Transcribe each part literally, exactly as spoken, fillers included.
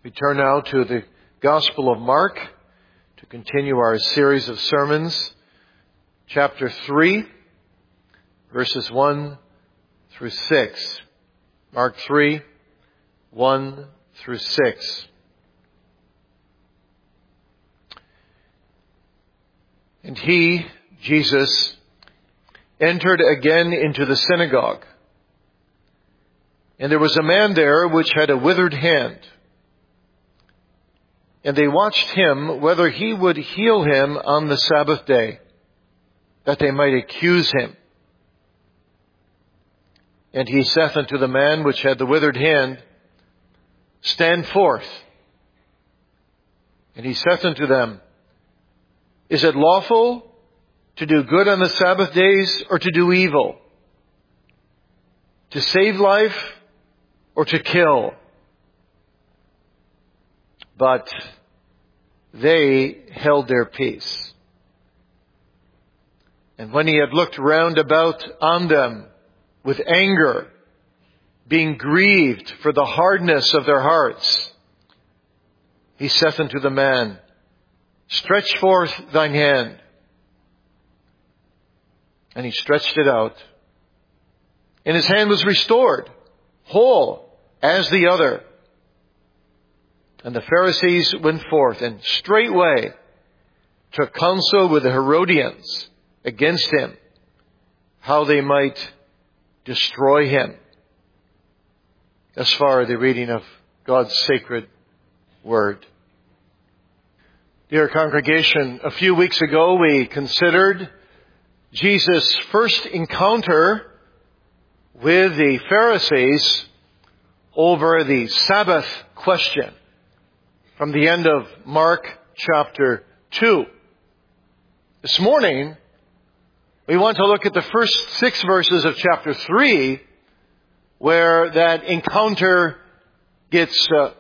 We turn now to the Gospel of Mark to continue our series of sermons. Chapter three, verses one through six. Mark three, one through six. And he, Jesus, entered again into the synagogue. And there was a man there which had a withered hand. And they watched him whether he would heal him on the Sabbath day, that they might accuse him. And he saith unto the man which had the withered hand, Stand forth. And he saith unto them, Is it lawful to do good on the Sabbath days, or to do evil? To save life, or to kill? But they held their peace. And when he had looked round about on them with anger, being grieved for the hardness of their hearts, he saith unto the man, Stretch forth thine hand. And he stretched it out. And his hand was restored, whole as the other. And the Pharisees went forth and straightway took counsel with the Herodians against him, how they might destroy him. As far as the reading of God's sacred word. Dear congregation, a few weeks ago we considered Jesus' first encounter with the Pharisees over the Sabbath question from the end of Mark chapter two. This morning, we want to look at the first six verses of chapter three, where that encounter gets uh,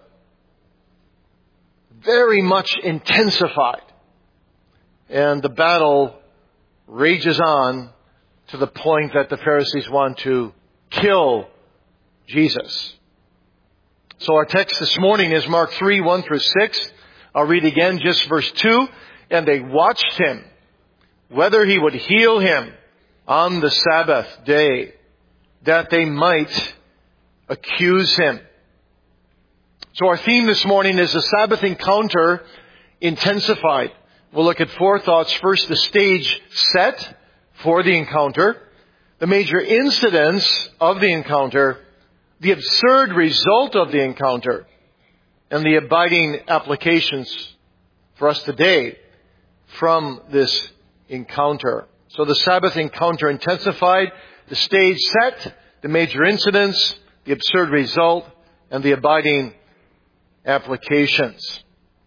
very much intensified. And the battle rages on to the point that the Pharisees want to kill Jesus. So our text this morning is Mark three, one through six. I'll read again just verse two. And they watched him, whether he would heal him on the Sabbath day, that they might accuse him. So our theme this morning is the Sabbath encounter intensified. We'll look at four thoughts. First, the stage set for the encounter, the major incidents of the encounter, the absurd result of the encounter, and the abiding applications for us today from this encounter. So the Sabbath encounter intensified, the stage set, the major incidents, the absurd result, and the abiding applications.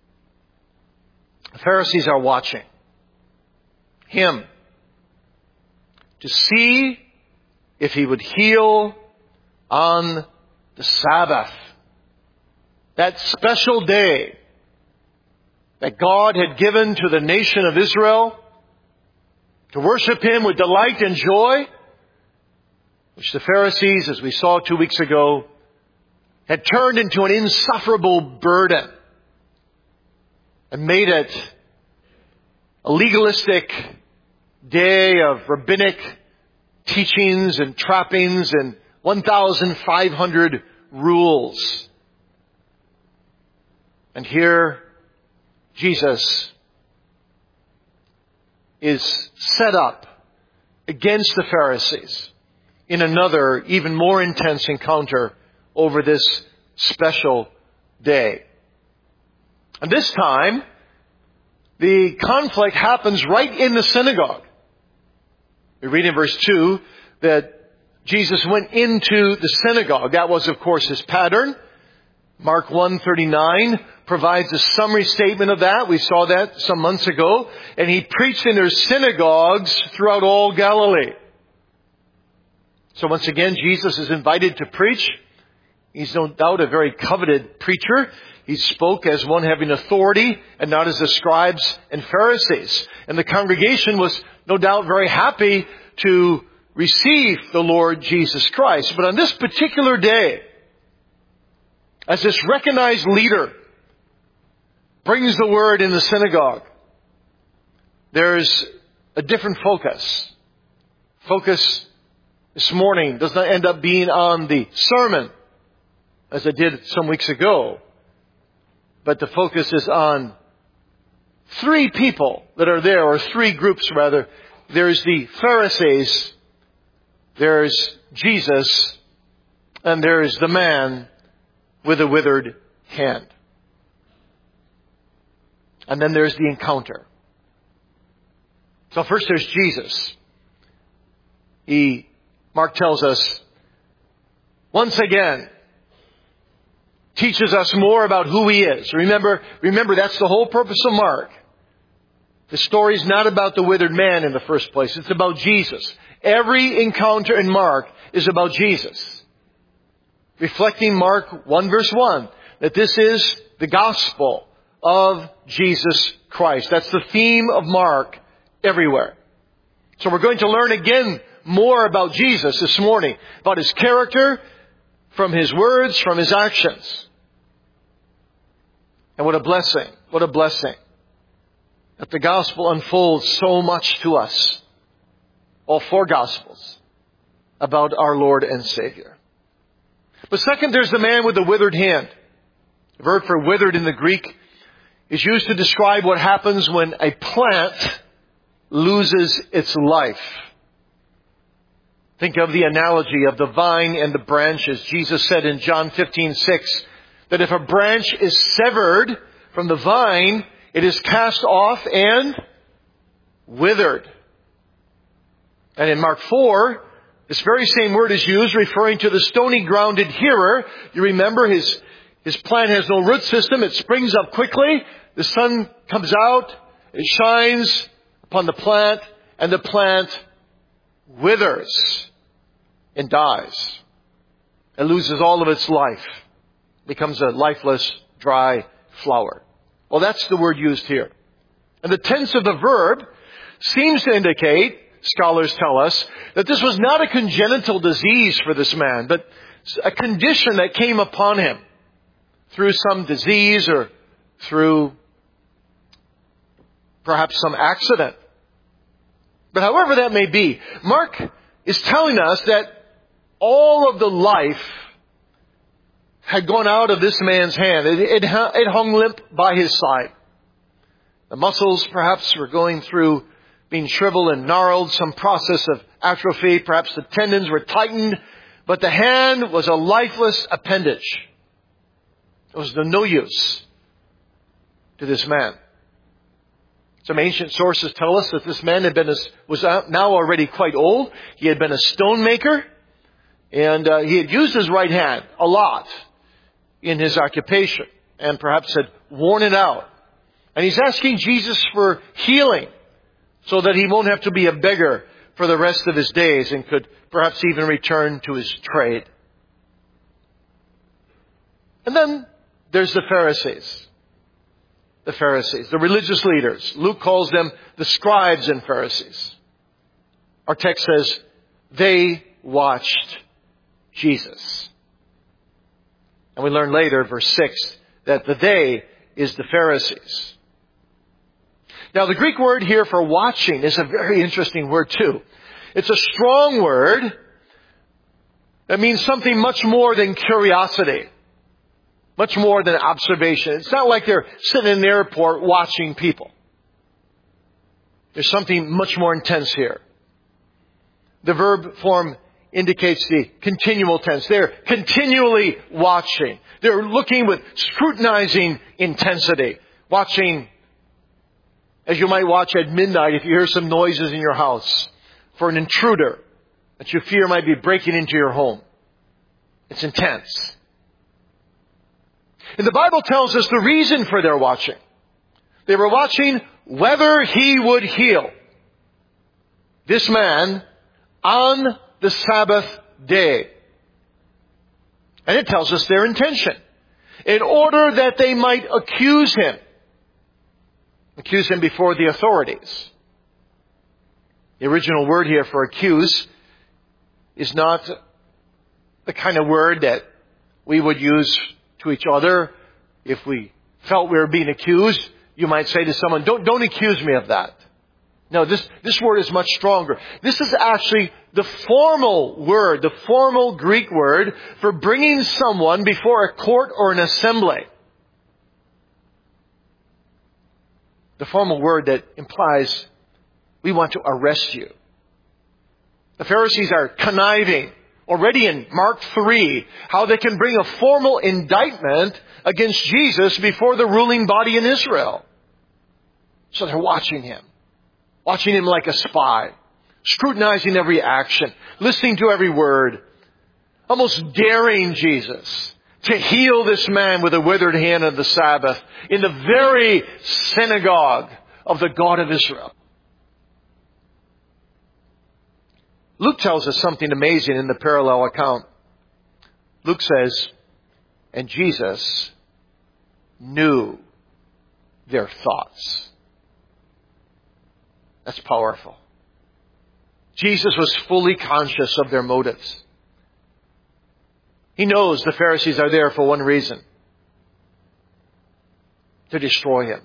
The Pharisees are watching him to see if he would heal on the Sabbath. That special day that God had given to the nation of Israel to worship him with delight and joy, which the Pharisees, as we saw two weeks ago, had turned into an insufferable burden and made it a legalistic day of rabbinic teachings and trappings and one thousand five hundred rules. And here, Jesus is set up against the Pharisees in another, even more intense encounter over this special day. And this time, the conflict happens right in the synagogue. We read in verse two that Jesus went into the synagogue. That was, of course, his pattern. Mark one thirty-nine provides a summary statement of that. We saw that some months ago. And he preached in their synagogues throughout all Galilee. So once again, Jesus is invited to preach. He's no doubt a very coveted preacher. He spoke as one having authority and not as the scribes and Pharisees. And the congregation was no doubt very happy to receive the Lord Jesus Christ. But on this particular day, as this recognized leader brings the word in the synagogue, there's a different focus. Focus this morning does not end up being on the sermon, as it did some weeks ago, but the focus is on three people that are there, or three groups rather. There's the Pharisees, there's Jesus, and there's the man with a withered hand. And then there's the encounter. So first there's Jesus. He, Mark tells us, once again, teaches us more about who He is. Remember, remember that's the whole purpose of Mark. The story's not about the withered man in the first place. It's about Jesus. Every encounter in Mark is about Jesus. Reflecting Mark one verse one, that this is the gospel of Jesus Christ. That's the theme of Mark everywhere. So we're going to learn again more about Jesus this morning, about His character, from His words, from His actions. And what a blessing, what a blessing that the gospel unfolds so much to us. All four gospels about our Lord and Savior. But second, there's the man with the withered hand. The verb for withered in the Greek is used to describe what happens when a plant loses its life. Think of the analogy of the vine and the branches. Jesus said in John fifteen six that if a branch is severed from the vine, it is cast off and withered. And in Mark four, this very same word is used referring to the stony grounded hearer. You remember his, his plant has no root system. It springs up quickly. The sun comes out. It shines upon the plant, and the plant withers and dies. It loses all of its life. Becomes a lifeless, dry flower. Well, that's the word used here. And the tense of the verb seems to indicate, scholars tell us, that this was not a congenital disease for this man, but a condition that came upon him through some disease or through perhaps some accident. But however that may be, Mark is telling us that all of the life had gone out of this man's hand. It, it, it hung limp by his side. The muscles perhaps were going through being shriveled and gnarled, some process of atrophy. Perhaps the tendons were tightened, but the hand was a lifeless appendage. It was of no use to this man. Some ancient sources tell us that this man had been a, was now already quite old. He had been a stonemaker, and uh, he had used his right hand a lot in his occupation, and perhaps had worn it out. And he's asking Jesus for healing so that he won't have to be a beggar for the rest of his days and could perhaps even return to his trade. And then there's the Pharisees. The Pharisees, the religious leaders. Luke calls them the scribes and Pharisees. Our text says, they watched Jesus. And we learn later, verse six, that the they is the Pharisees. Now, the Greek word here for watching is a very interesting word too. It's a strong word that means something much more than curiosity. Much more than observation. It's not like they're sitting in the airport watching people. There's something much more intense here. The verb form indicates the continual tense. They're continually watching. They're looking with scrutinizing intensity. Watching, as you might watch at midnight if you hear some noises in your house, for an intruder that you fear might be breaking into your home. It's intense. And the Bible tells us the reason for their watching. They were watching whether He would heal this man on the Sabbath day. And it tells us their intention. In order that they might accuse Him. Accuse Him before the authorities. The original word here for accuse is not the kind of word that we would use to each other if we felt we were being accused, you might say to someone, don't, don't accuse me of that. No, this, this word is much stronger. This is actually the formal word, the formal Greek word for bringing someone before a court or an assembly. The formal word that implies we want to arrest you. The Pharisees are conniving already in Mark three, how they can bring a formal indictment against Jesus before the ruling body in Israel. So they're watching him. Watching him like a spy. Scrutinizing every action. Listening to every word. Almost daring Jesus to heal this man with a withered hand on the Sabbath in the very synagogue of the God of Israel. Luke tells us something amazing in the parallel account. Luke says, and Jesus knew their thoughts. That's powerful. Jesus was fully conscious of their motives. He knows the Pharisees are there for one reason. To destroy him.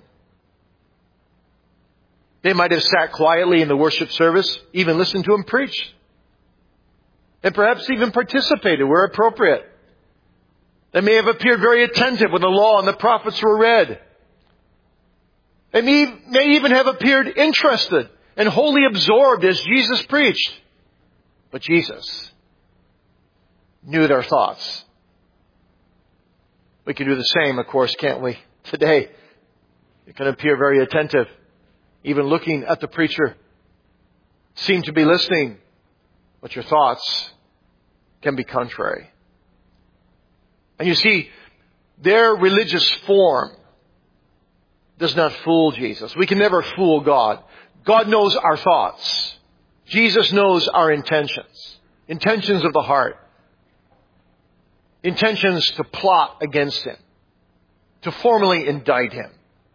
They might have sat quietly in the worship service, even listened to him preach. And perhaps even participated where appropriate. They may have appeared very attentive when the law and the prophets were read. They may, may even have appeared interested and wholly absorbed as Jesus preached. But Jesus knew their thoughts. We can do the same, of course, can't we? Today, you can appear very attentive, even looking at the preacher, seem to be listening, but your thoughts can be contrary. And you see, their religious form does not fool Jesus. We can never fool God. God knows our thoughts. Jesus knows our intentions. Intentions of the heart. Intentions to plot against him. To formally indict him.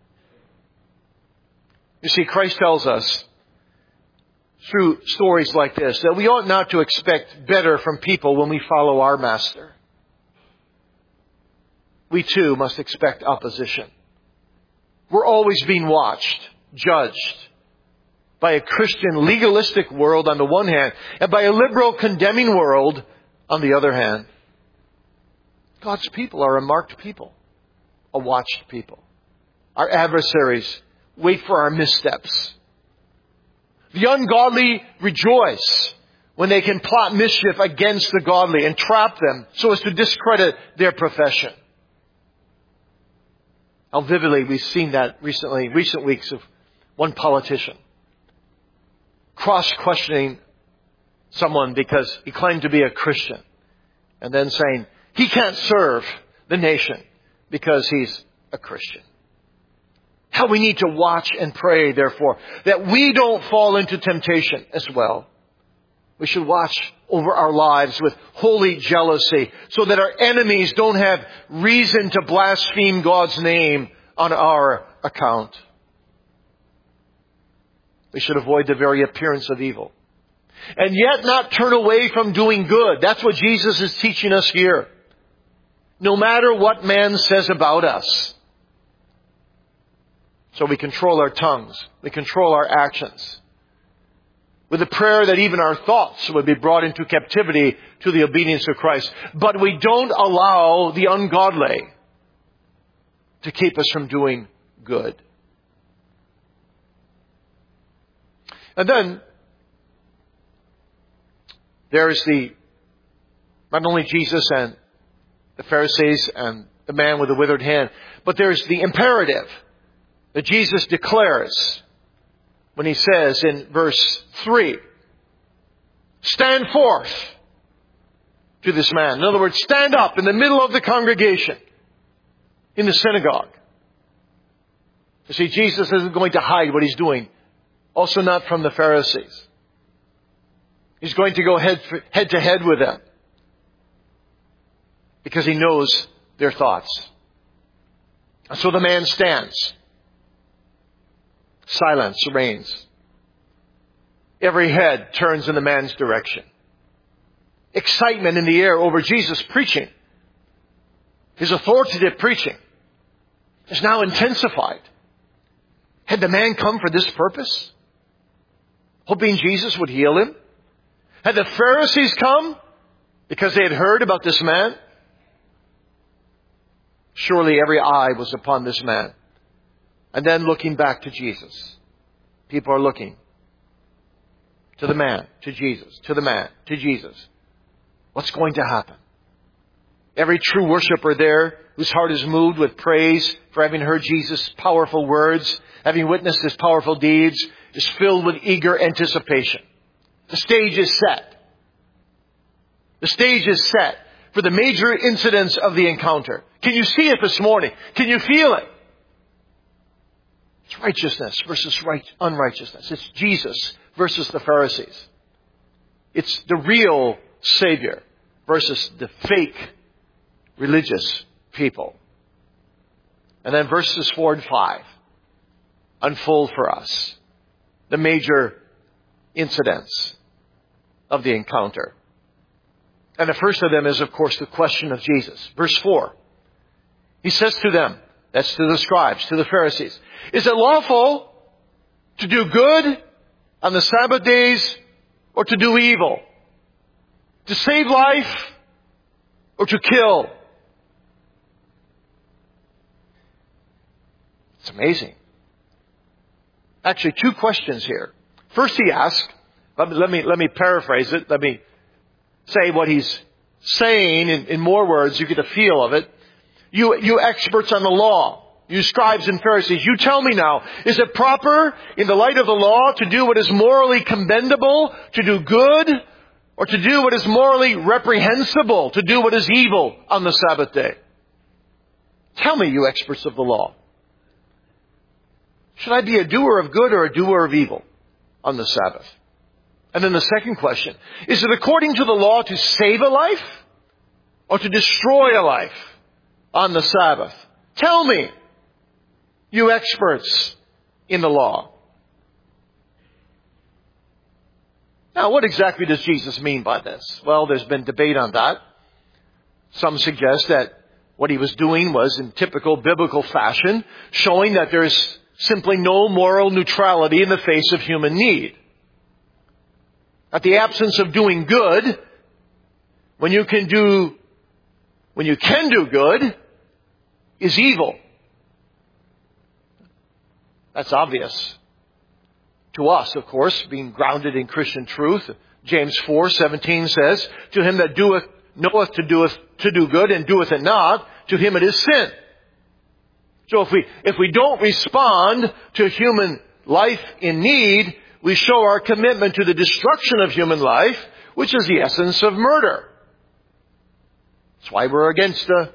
You see, Christ tells us through stories like this that we ought not to expect better from people when we follow our Master. We too must expect opposition. We're always being watched, judged by a Christian legalistic world on the one hand and by a liberal condemning world on the other hand. God's people are a marked people, a watched people. Our adversaries wait for our missteps. The ungodly rejoice when they can plot mischief against the godly and trap them so as to discredit their profession. How vividly we've seen that recently, recent weeks of one politician cross-questioning someone because he claimed to be a Christian and then saying he can't serve the nation because he's a Christian. How we need to watch and pray, therefore, that we don't fall into temptation as well. We should watch over our lives with holy jealousy so that our enemies don't have reason to blaspheme God's name on our account. We should avoid the very appearance of evil. And yet not turn away from doing good. That's what Jesus is teaching us here. No matter what man says about us. So we control our tongues. We control our actions. With a prayer that even our thoughts would be brought into captivity to the obedience of Christ. But we don't allow the ungodly to keep us from doing good. And then there's the, not only Jesus and the Pharisees and the man with the withered hand, but there's the imperative that Jesus declares when he says in verse three, stand forth to this man. In other words, stand up in the middle of the congregation in the synagogue. You see, Jesus isn't going to hide what he's doing. Also not from the Pharisees. He's going to go head, head to head with them. Because he knows their thoughts. And so the man stands. Silence reigns. Every head turns in the man's direction. Excitement in the air over Jesus preaching. His authoritative preaching. is now intensified. Had the man come for this purpose? Hoping Jesus would heal him? Had the Pharisees come because they had heard about this man? Surely every eye was upon this man. And then looking back to Jesus. People are looking to the man, to Jesus, to the man, to Jesus. What's going to happen? Every true worshiper there, whose heart is moved with praise for having heard Jesus' powerful words, having witnessed His powerful deeds, is filled with eager anticipation. The stage is set. The stage is set for the major incidents of the encounter. Can you see it this morning? Can you feel it? It's righteousness versus right, unrighteousness. It's Jesus versus the Pharisees. It's the real Savior versus the fake religious people. And then verses four and five unfold for us the major incidents of the encounter. And the first of them is, of course, the question of Jesus. Verse four. He says to them, that's to the scribes, to the Pharisees, is it lawful to do good on the Sabbath days or to do evil? To save life or to kill? It's amazing. Actually, two questions here. First he asks, let me, let me, let me paraphrase it. Let me say what he's saying in, in more words. You get a feel of it. You, you experts on the law, you scribes and Pharisees, you tell me now, is it proper in the light of the law to do what is morally commendable, to do good, or to do what is morally reprehensible, to do what is evil on the Sabbath day? Tell me, you experts of the law. Should I be a doer of good or a doer of evil on the Sabbath? And then the second question, is it according to the law to save a life or to destroy a life on the Sabbath? Tell me, you experts in the law. Now, what exactly does Jesus mean by this? Well, there's been debate on that. Some suggest that what he was doing was in typical biblical fashion, showing that there's simply no moral neutrality in the face of human need. That the absence of doing good, when you can do, when you can do good, is evil. That's obvious to us, of course, being grounded in Christian truth. James four seventeen says, to him that doeth, knoweth to doeth, to do good and doeth it not, to him it is sin. So if we, if we don't respond to human life in need, we show our commitment to the destruction of human life, which is the essence of murder. That's why we're against the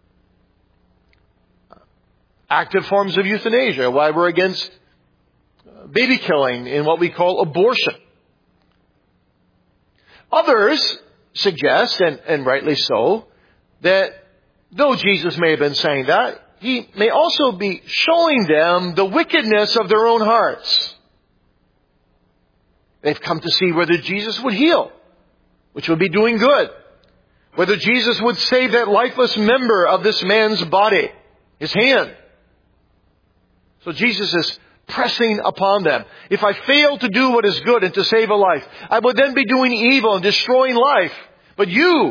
active forms of euthanasia, why we're against baby killing in what we call abortion. Others suggest, and, and rightly so, that though Jesus may have been saying that, he may also be showing them the wickedness of their own hearts. They've come to see whether Jesus would heal, which would be doing good. Whether Jesus would save that lifeless member of this man's body, his hand. So Jesus is pressing upon them. If I fail to do what is good and to save a life, I would then be doing evil and destroying life. But you,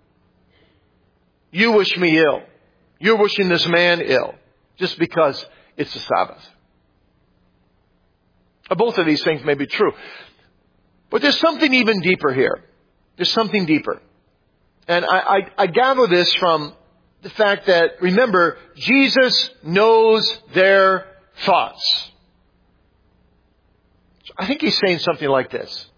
you wish me ill. You're wishing this man ill just because it's the Sabbath. Both of these things may be true. But there's something even deeper here. There's something deeper. And I, I, I gather this from the fact that, remember, Jesus knows their thoughts. So I think he's saying something like this.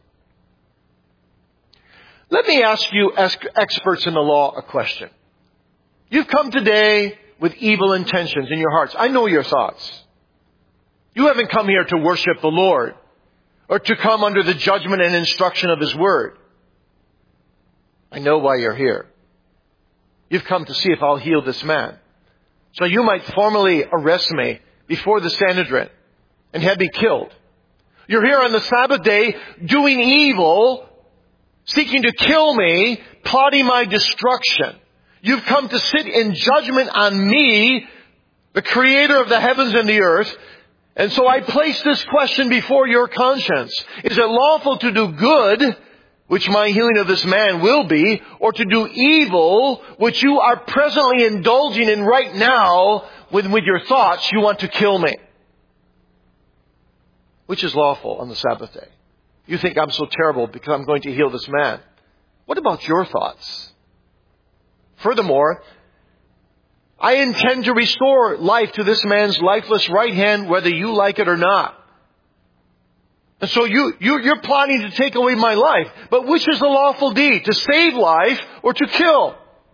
Let me ask you, ask experts in the law, a question. You've come today with evil intentions in your hearts. I know your thoughts. You haven't come here to worship the Lord or to come under the judgment and instruction of His Word. I know why you're here. You've come to see if I'll heal this man. So you might formally arrest me before the Sanhedrin and have me killed. You're here on the Sabbath day doing evil, seeking to kill me, plotting my destruction. You've come to sit in judgment on me the creator of the heavens and the earth. And so I place this question before your conscience. Is it lawful to do good, which my healing of this man will be, or to do evil, which you are presently indulging in right now, when with your thoughts you want to kill me? Which is lawful on the Sabbath day? You think I'm so terrible because I'm going to heal this man. What about your thoughts? Furthermore, I intend to restore life to this man's lifeless right hand, whether you like it or not. And so you, you, you're plotting to take away my life. But which is the lawful deed? To save life or to kill?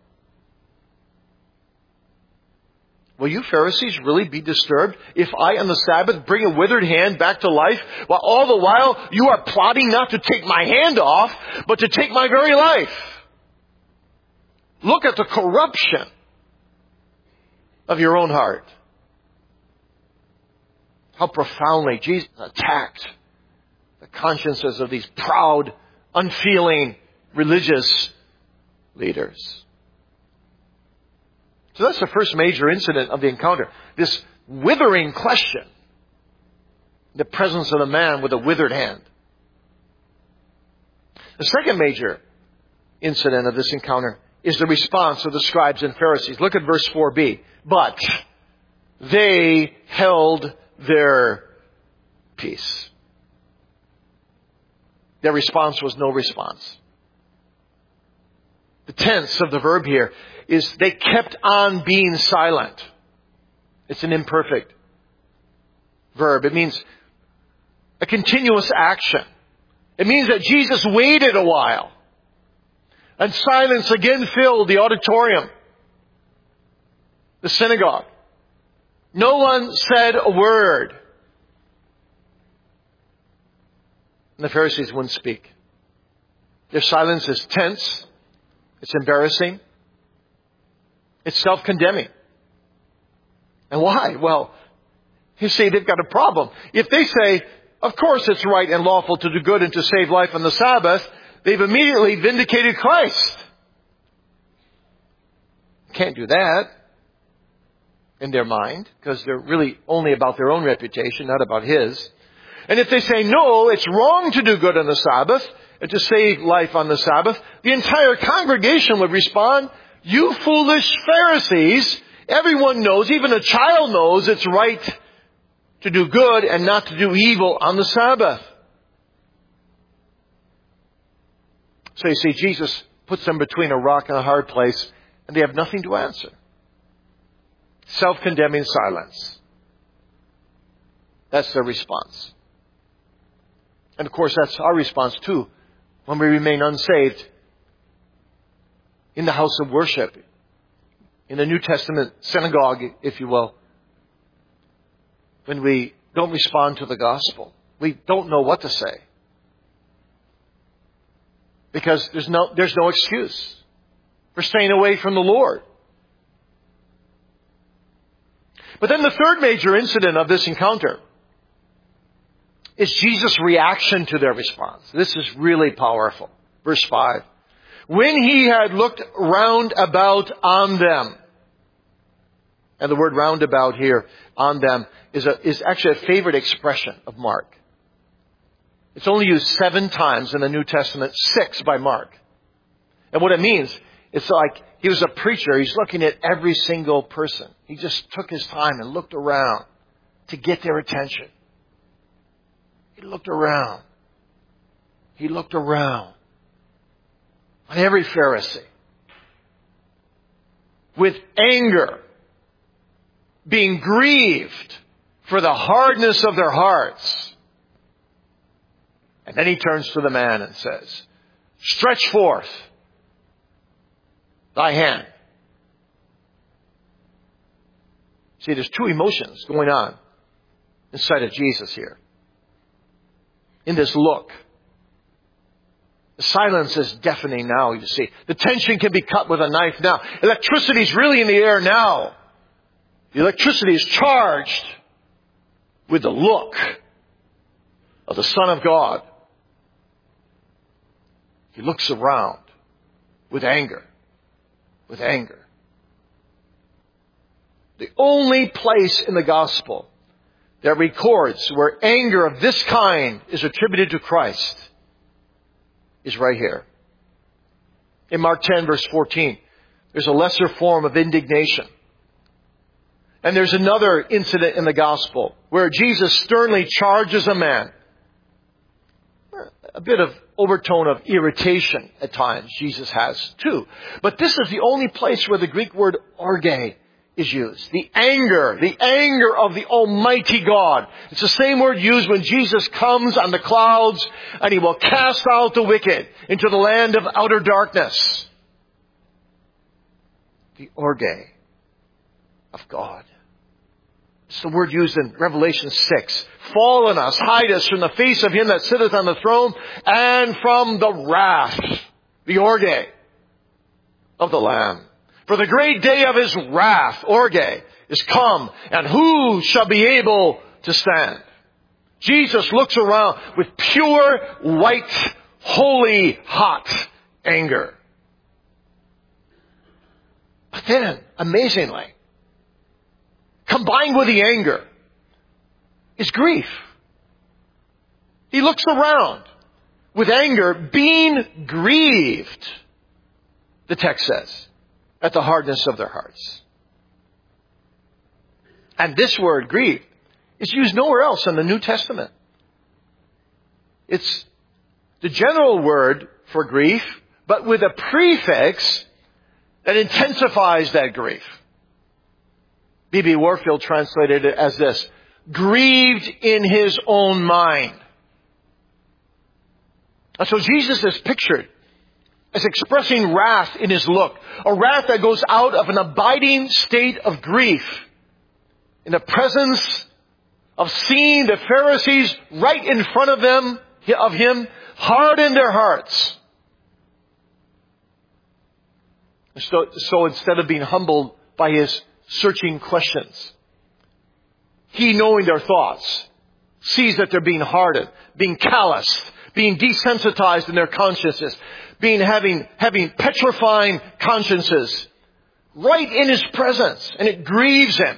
Will you Pharisees really be disturbed if I on the Sabbath bring a withered hand back to life, while all the while you are plotting not to take my hand off, but to take my very life? Look at the corruption of your own heart. How profoundly Jesus attacked the consciences of these proud, unfeeling, religious leaders. So that's the first major incident of the encounter. This withering question. The presence of a man with a withered hand. The second major incident of this encounter is the response of the scribes and Pharisees. Look at verse four b. But they held their peace. Their response was no response. The tense of the verb here is they kept on being silent. It's an imperfect verb. It means a continuous action. It means that Jesus waited a while. And silence again filled the auditorium, the synagogue. No one said a word. And the Pharisees wouldn't speak. Their silence is tense. It's embarrassing. It's self-condemning. And why? Well, you see, they've got a problem. If they say, of course it's right and lawful to do good and to save life on the Sabbath, they've immediately vindicated Christ. Can't do that in their mind, because they're really only about their own reputation, not about His. And if they say, no, it's wrong to do good on the Sabbath and to save life on the Sabbath, the entire congregation would respond, you foolish Pharisees, everyone knows, even a child knows, it's right to do good and not to do evil on the Sabbath. So you see, Jesus puts them between a rock and a hard place, and they have nothing to answer. Self-condemning silence. That's their response. And of course, that's our response too, when we remain unsaved in the house of worship, in the New Testament synagogue, if you will, when we don't respond to the gospel. We don't know what to say. Because there's no, there's no excuse for staying away from the Lord. But then the third major incident of this encounter is Jesus' reaction to their response. This is really powerful. Verse five. When he had looked round about on them. And the word roundabout here, on them, is, a, is actually a favorite expression of Mark. It's only used seven times in the New Testament, six by Mark. And what it means, it's like he was a preacher. He's looking at every single person. He just took his time and looked around to get their attention. He looked around. He looked around on every Pharisee with anger, being grieved for the hardness of their hearts. And then he turns to the man and says, stretch forth thy hand. See, there's two emotions going on inside of Jesus here. In this look. The silence is deafening now, you see. The tension can be cut with a knife now. Electricity is really in the air now. The electricity is charged with the look of the Son of God. He looks around with anger. With anger. The only place in the gospel that records where anger of this kind is attributed to Christ is right here. In Mark ten, verse fourteen, there's a lesser form of indignation. And there's another incident in the gospel where Jesus sternly charges a man. A bit of overtone of irritation at times Jesus has too. But this is the only place where the Greek word orge is used. The anger, the anger of the Almighty God. It's the same word used when Jesus comes on the clouds and He will cast out the wicked into the land of outer darkness. The orge of God. It's the word used in Revelation six. Fall on us, hide us from the face of Him that sitteth on the throne and from the wrath, the orge of the Lamb. For the great day of His wrath, orge, is come, and who shall be able to stand? Jesus looks around with pure, white, holy, hot anger. But then, amazingly, combined with the anger is grief. He looks around with anger, being grieved, the text says, at the hardness of their hearts. And this word, grief, is used nowhere else in the New Testament. It's the general word for grief, but with a prefix that intensifies that grief. B B Warfield translated it as this: grieved in his own mind. And so Jesus is pictured as expressing wrath in His look. A wrath that goes out of an abiding state of grief in the presence of seeing the Pharisees right in front of them, of Him, harden their hearts. So, so instead of being humbled by His searching questions, He, knowing their thoughts, sees that they're being hardened, being calloused, being desensitized in their consciences, being having having petrifying consciences, right in His presence, and it grieves Him.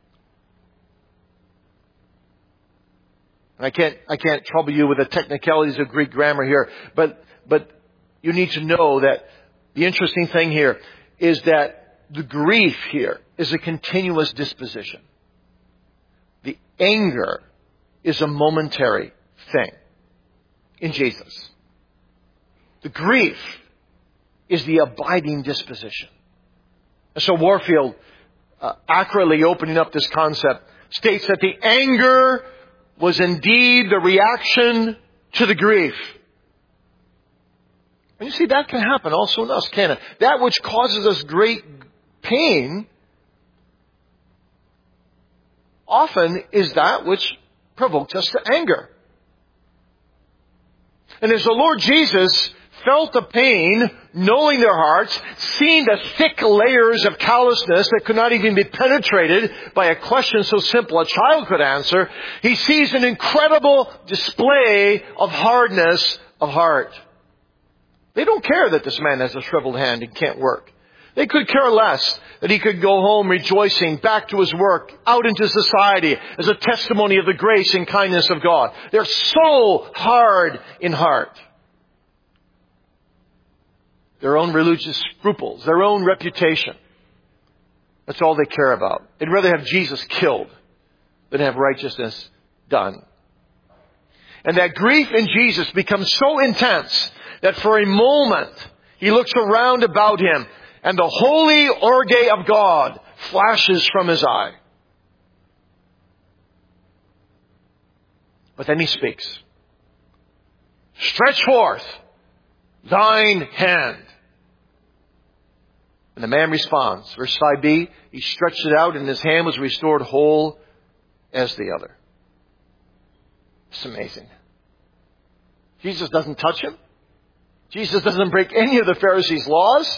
I can't I can't trouble you with the technicalities of Greek grammar here, but but you need to know that the interesting thing here is that the grief here is a continuous disposition. The anger is a momentary thing in Jesus. The grief is the abiding disposition. And so Warfield, uh, accurately opening up this concept, states that the anger was indeed the reaction to the grief. And you see, that can happen also in us, can it? That which causes us great pain often is that which provoked us to anger. And as the Lord Jesus felt the pain, knowing their hearts, seeing the thick layers of callousness that could not even be penetrated by a question so simple a child could answer, He sees an incredible display of hardness of heart. They don't care that this man has a shriveled hand and can't work. They could care less that he could go home rejoicing back to his work, out into society as a testimony of the grace and kindness of God. They're so hard in heart. Their own religious scruples, their own reputation. That's all they care about. They'd rather have Jesus killed than have righteousness done. And that grief in Jesus becomes so intense that for a moment He looks around about Him and the holy orge of God flashes from His eye. But then He speaks. Stretch forth thine hand. And the man responds. Verse five b, he stretched it out and his hand was restored whole as the other. It's amazing. Jesus doesn't touch him. Jesus doesn't break any of the Pharisees' laws.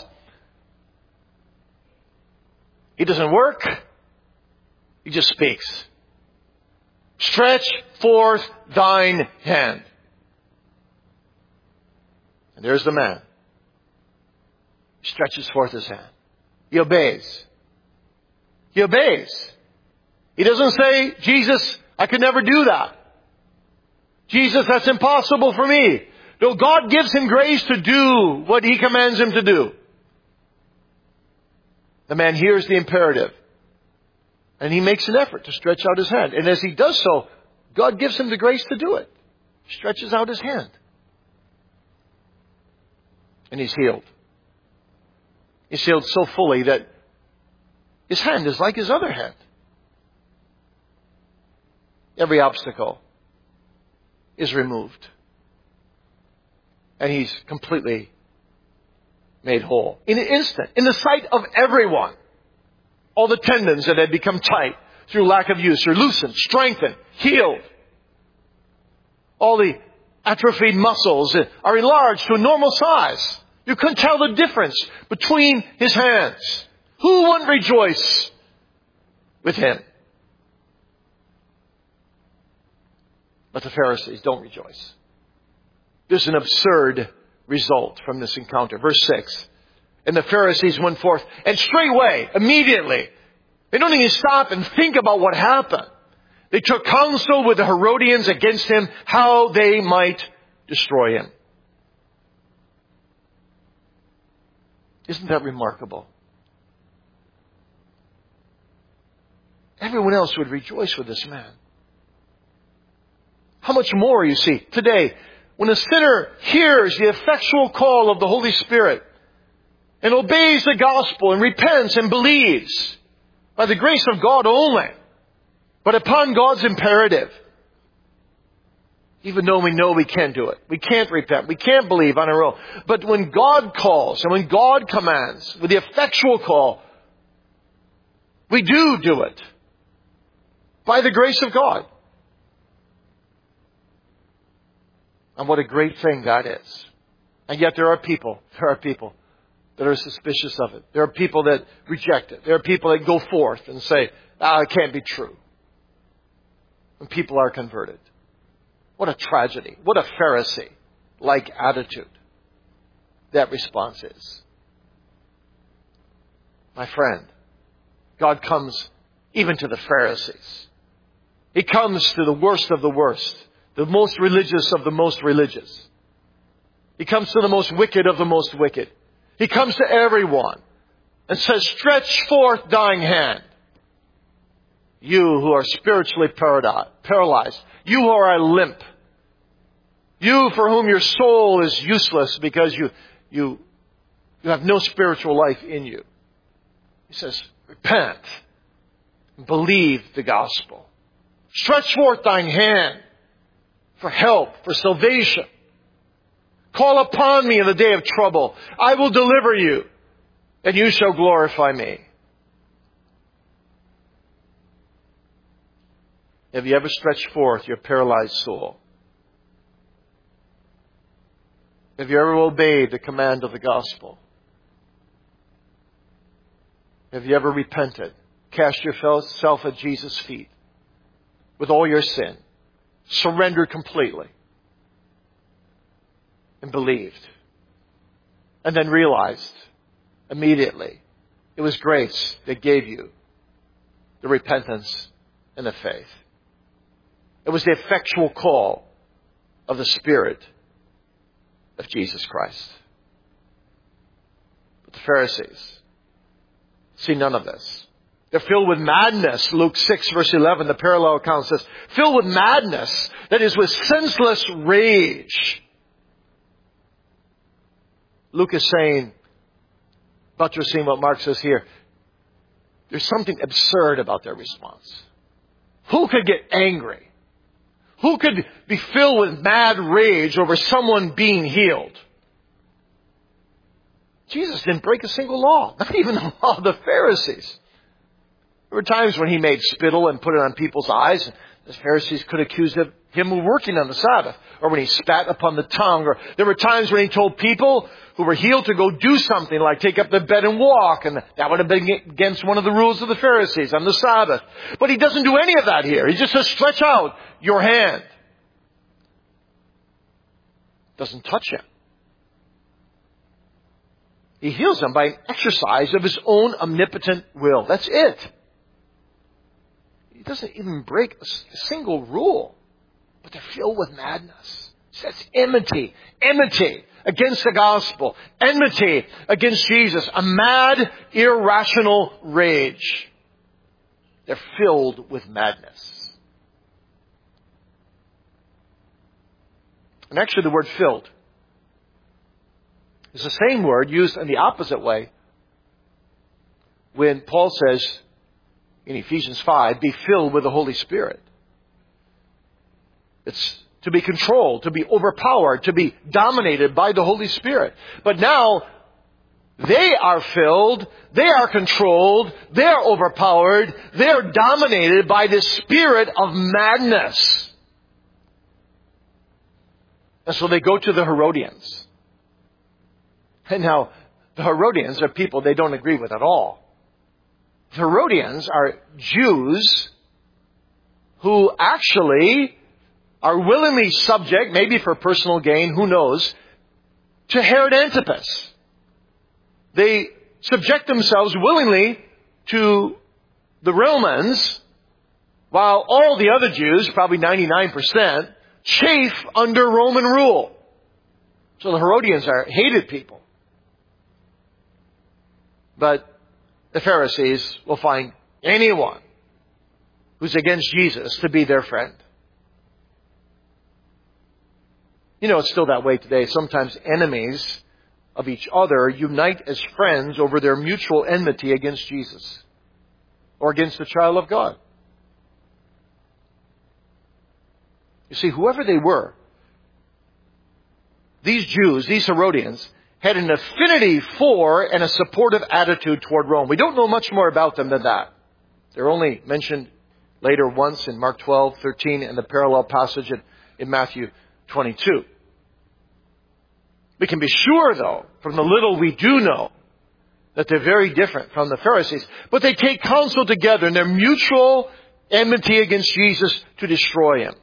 He doesn't work. He just speaks. Stretch forth thine hand. And there's the man. He stretches forth his hand. He obeys. He obeys. He doesn't say, Jesus, I could never do that. Jesus, that's impossible for me. No, God gives him grace to do what he commands him to do. The man hears the imperative. And he makes an effort to stretch out his hand. And as he does so, God gives him the grace to do it. He stretches out his hand. And he's healed. He's healed so fully that his hand is like his other hand. Every obstacle is removed. And he's completely made whole. In an instant, in the sight of everyone, all the tendons that had become tight through lack of use are loosened, strengthened, healed. All the atrophied muscles are enlarged to a normal size. You couldn't tell the difference between his hands. Who wouldn't rejoice with him? But the Pharisees don't rejoice. There's an absurd result from this encounter. Verse six. And the Pharisees went forth, and straightway, immediately, they don't even stop and think about what happened. They took counsel with the Herodians against him, how they might destroy him. Isn't that remarkable? Everyone else would rejoice with this man. How much more, you see, today, when a sinner hears the effectual call of the Holy Spirit and obeys the gospel and repents and believes by the grace of God only, but upon God's imperative, even though we know we can't do it, we can't repent, we can't believe on our own, but when God calls and when God commands with the effectual call, we do do it by the grace of God. And what a great thing that is. And yet there are people, there are people that are suspicious of it. There are people that reject it. There are people that go forth and say, ah, it can't be true. When people are converted. What a tragedy. What a Pharisee-like attitude that response is. My friend, God comes even to the Pharisees. He comes to the worst of the worst. The most religious of the most religious. He comes to the most wicked of the most wicked. He comes to everyone and says, stretch forth thine hand. You who are spiritually paralyzed. You who are limp. You for whom your soul is useless because you, you, you have no spiritual life in you. He says, repent. Believe the gospel. Stretch forth thine hand for help, for salvation. Call upon me in the day of trouble. I will deliver you, and you shall glorify me. Have you ever stretched forth your paralyzed soul? Have you ever obeyed the command of the gospel? Have you ever repented? Cast yourself at Jesus' feet with all your sin. Surrendered completely. And believed. And then realized immediately it was grace that gave you the repentance and the faith. It was the effectual call of the Spirit of Jesus Christ. But the Pharisees see none of this. They're filled with madness. Luke six verse eleven, the parallel account says, filled with madness, that is with senseless rage. Luke is saying, buttressing what Mark says here, there's something absurd about their response. Who could get angry? Who could be filled with mad rage over someone being healed? Jesus didn't break a single law, not even the law of the Pharisees. There were times when he made spittle and put it on people's eyes. The Pharisees could accuse him of working on the Sabbath. Or when he spat upon the tongue. Or there were times when he told people who were healed to go do something like take up their bed and walk. And that would have been against one of the rules of the Pharisees on the Sabbath. But he doesn't do any of that here. He just says, stretch out your hand. Doesn't touch him. He heals him by an exercise of his own omnipotent will. That's it. doesn't even break a single rule. But they're filled with madness. That's enmity. Enmity against the gospel. Enmity against Jesus. A mad, irrational rage. They're filled with madness. And actually the word filled is the same word used in the opposite way when Paul says in Ephesians five, be filled with the Holy Spirit. It's to be controlled, to be overpowered, to be dominated by the Holy Spirit. But now they are filled, they are controlled, they are overpowered, they are dominated by this spirit of madness. And so they go to the Herodians. And now, the Herodians are people they don't agree with at all. The Herodians are Jews who actually are willingly subject, maybe for personal gain, who knows, to Herod Antipas. They subject themselves willingly to the Romans, while all the other Jews, probably ninety-nine percent, chafe under Roman rule. So the Herodians are hated people. But the Pharisees will find anyone who's against Jesus to be their friend. You know, it's still that way today. Sometimes enemies of each other unite as friends over their mutual enmity against Jesus or against the child of God. You see, whoever they were, these Jews, these Herodians, had an affinity for and a supportive attitude toward Rome. We don't know much more about them than that. They're only mentioned later once in Mark twelve, thirteen, and the parallel passage in, in Matthew twenty-two. We can be sure, though, from the little we do know, that they're very different from the Pharisees. But they take counsel together in their mutual enmity against Jesus to destroy Him.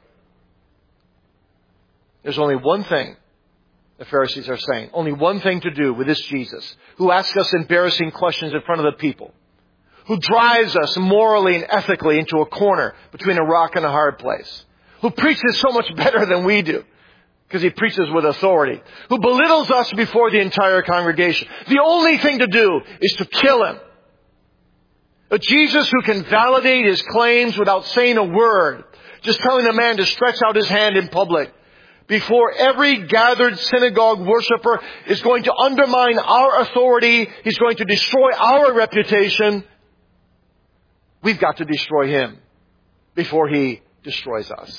There's only one thing the Pharisees are saying. Only one thing to do with this Jesus, who asks us embarrassing questions in front of the people, who drives us morally and ethically into a corner between a rock and a hard place, who preaches so much better than we do, because He preaches with authority, who belittles us before the entire congregation. The only thing to do is to kill Him. A Jesus who can validate His claims without saying a word, just telling a man to stretch out his hand in public, before every gathered synagogue worshiper, is going to undermine our authority. He's going to destroy our reputation. We've got to destroy Him before He destroys us.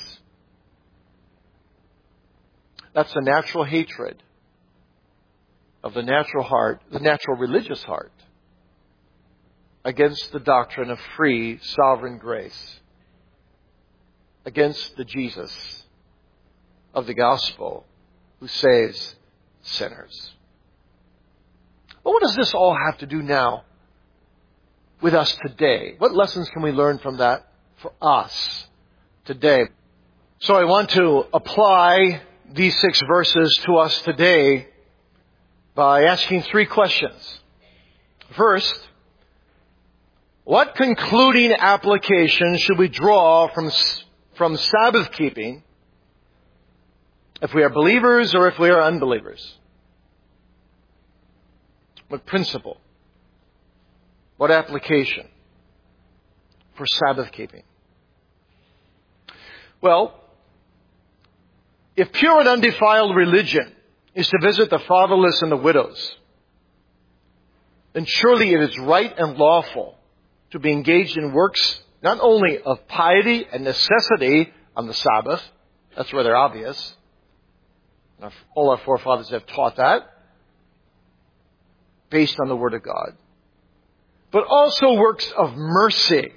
That's the natural hatred of the natural heart, the natural religious heart, against the doctrine of free, sovereign grace, against the Jesus of the gospel who saves sinners. But what does this all have to do now with us today? What lessons can we learn from that for us today? So I want to apply these six verses to us today by asking three questions. First, what concluding application should we draw from, from Sabbath keeping, if we are believers or if we are unbelievers? What principle? What application for Sabbath keeping? Well, if pure and undefiled religion is to visit the fatherless and the widows, then surely it is right and lawful to be engaged in works not only of piety and necessity on the Sabbath. That's rather obvious. All our forefathers have taught that, based on the Word of God. But also works of mercy.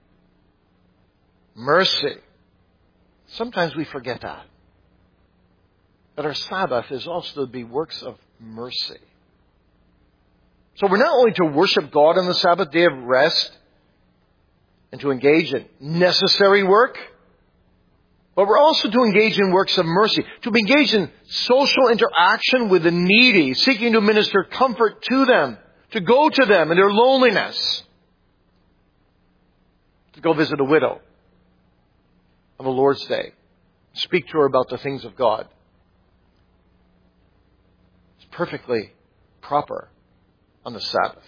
Mercy. Sometimes we forget that. That our Sabbath is also to be works of mercy. So we're not only to worship God on the Sabbath day of rest and to engage in necessary work, but we're also to engage in works of mercy, to engage in social interaction with the needy, seeking to minister comfort to them, to go to them in their loneliness, to go visit a widow on the Lord's Day. Speak to her about the things of God. It's perfectly proper on the Sabbath.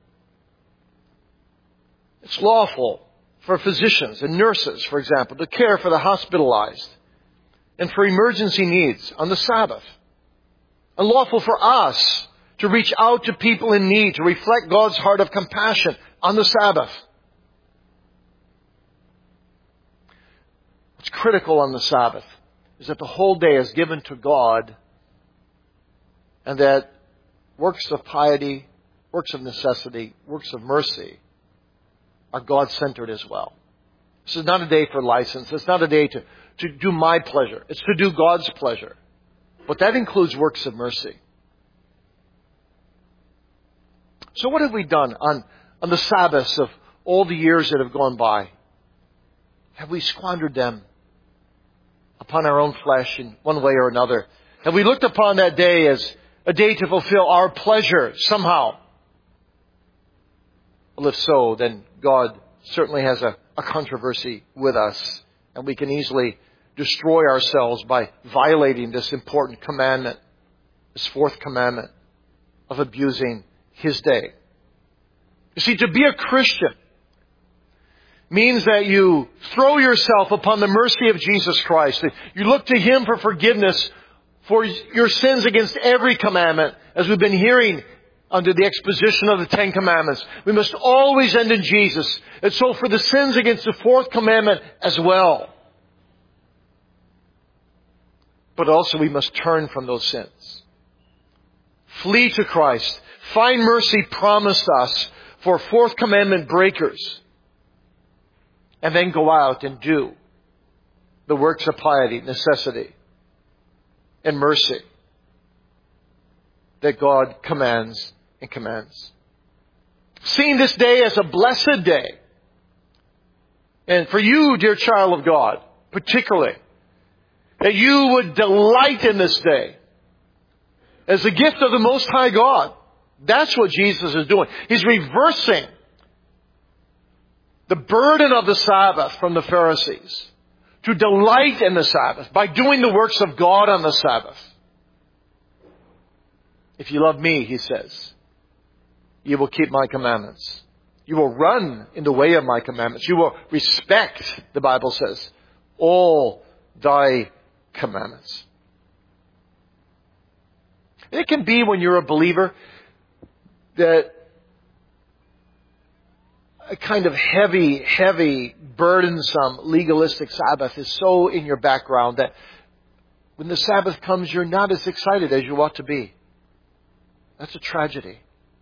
It's lawful for physicians and nurses, for example, to care for the hospitalized and for emergency needs on the Sabbath. And lawful for us to reach out to people in need, to reflect God's heart of compassion on the Sabbath. What's critical on the Sabbath is that the whole day is given to God, and that works of piety, works of necessity, works of mercy are God-centered as well. This is not a day for license. It's not a day to, to do my pleasure. It's to do God's pleasure. But that includes works of mercy. So what have we done on, on the Sabbaths of all the years that have gone by? Have we squandered them upon our own flesh in one way or another? Have we looked upon that day as a day to fulfill our pleasure somehow? Well, if so, then God certainly has a, a controversy with us, and we can easily destroy ourselves by violating this important commandment, this fourth commandment of abusing His day. You see, to be a Christian means that you throw yourself upon the mercy of Jesus Christ. That you look to Him for forgiveness for your sins against every commandment, as we've been hearing under the exposition of the Ten Commandments. We must always end in Jesus. And so for the sins against the fourth commandment as well. But also we must turn from those sins. Flee to Christ. Find mercy promised us for fourth commandment breakers. And then go out and do the works of piety, necessity, and mercy that God commands and commands. Seeing this day as a blessed day. And for you, dear child of God, particularly, that you would delight in this day as a gift of the Most High God. That's what Jesus is doing. He's reversing the burden of the Sabbath from the Pharisees to delight in the Sabbath by doing the works of God on the Sabbath. If you love me, He says, you will keep my commandments. You will run in the way of my commandments. You will respect, the Bible says, all thy commandments. And it can be when you're a believer that a kind of heavy, heavy, burdensome, legalistic Sabbath is so in your background that when the Sabbath comes, you're not as excited as you ought to be. That's a tragedy.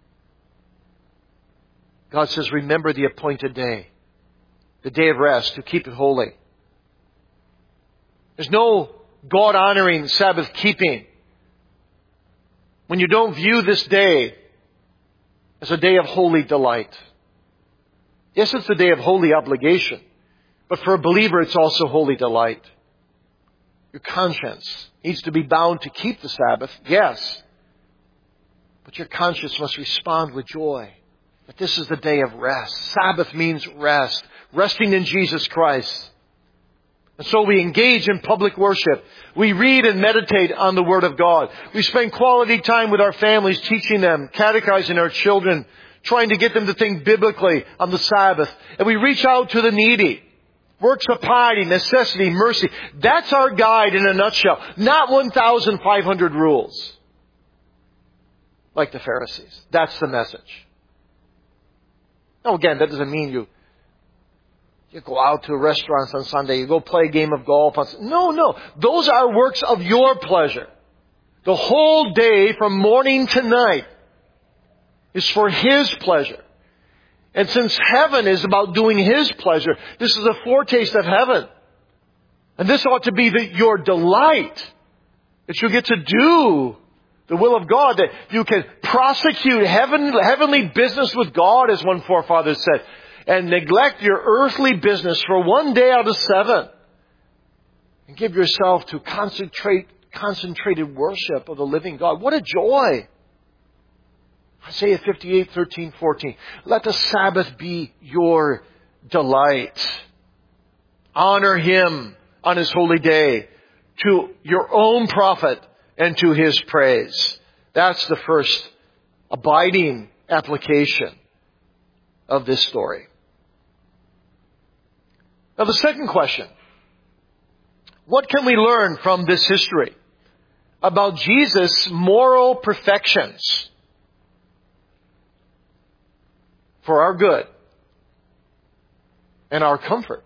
God says, remember the appointed day, the day of rest, to keep it holy. There's no God-honoring Sabbath keeping when you don't view this day as a day of holy delight. Yes, it's a day of holy obligation, but for a believer, it's also holy delight. Your conscience needs to be bound to keep the Sabbath, yes, but your conscience must respond with joy that this is the day of rest. Sabbath means rest, resting in Jesus Christ. And so we engage in public worship. We read and meditate on the Word of God. We spend quality time with our families, teaching them, catechizing our children, trying to get them to think biblically on the Sabbath. And we reach out to the needy. Works of piety, necessity, mercy. That's our guide in a nutshell. Not one thousand five hundred rules. Like the Pharisees. That's the message. Now again, that doesn't mean you You go out to restaurants on Sunday. You go play a game of golf on Sunday. No, no. Those are works of your pleasure. The whole day from morning to night is for His pleasure. And since heaven is about doing His pleasure, this is a foretaste of heaven. And this ought to be the, your delight. That you get to do the will of God. That you can prosecute heaven, heavenly business with God, as one forefather said. And neglect your earthly business for one day out of seven. And give yourself to concentrate, concentrated worship of the living God. What a joy! Isaiah fifty-eight, thirteen, fourteen. Let the Sabbath be your delight. Honor Him on His holy day to your own profit and to His praise. That's the first abiding application of this story. Now the second question. What can we learn from this history about Jesus' moral perfections for our good and our comfort?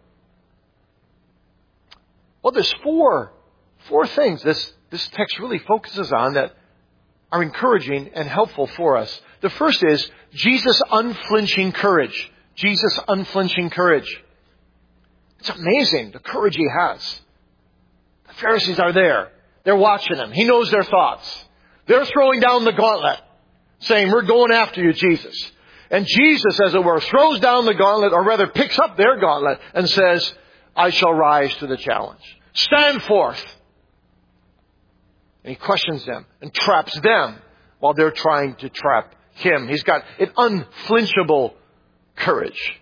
Well, there's four, four things this, this text really focuses on that are encouraging and helpful for us. The first is Jesus' unflinching courage. Jesus' unflinching courage. It's amazing the courage He has. The Pharisees are there. They're watching Him. He knows their thoughts. They're throwing down the gauntlet, saying, we're going after you, Jesus. And Jesus, as it were, throws down the gauntlet, or rather picks up their gauntlet and says, I shall rise to the challenge. Stand forth. And He questions them and traps them while they're trying to trap Him. He's got an unflinchable courage.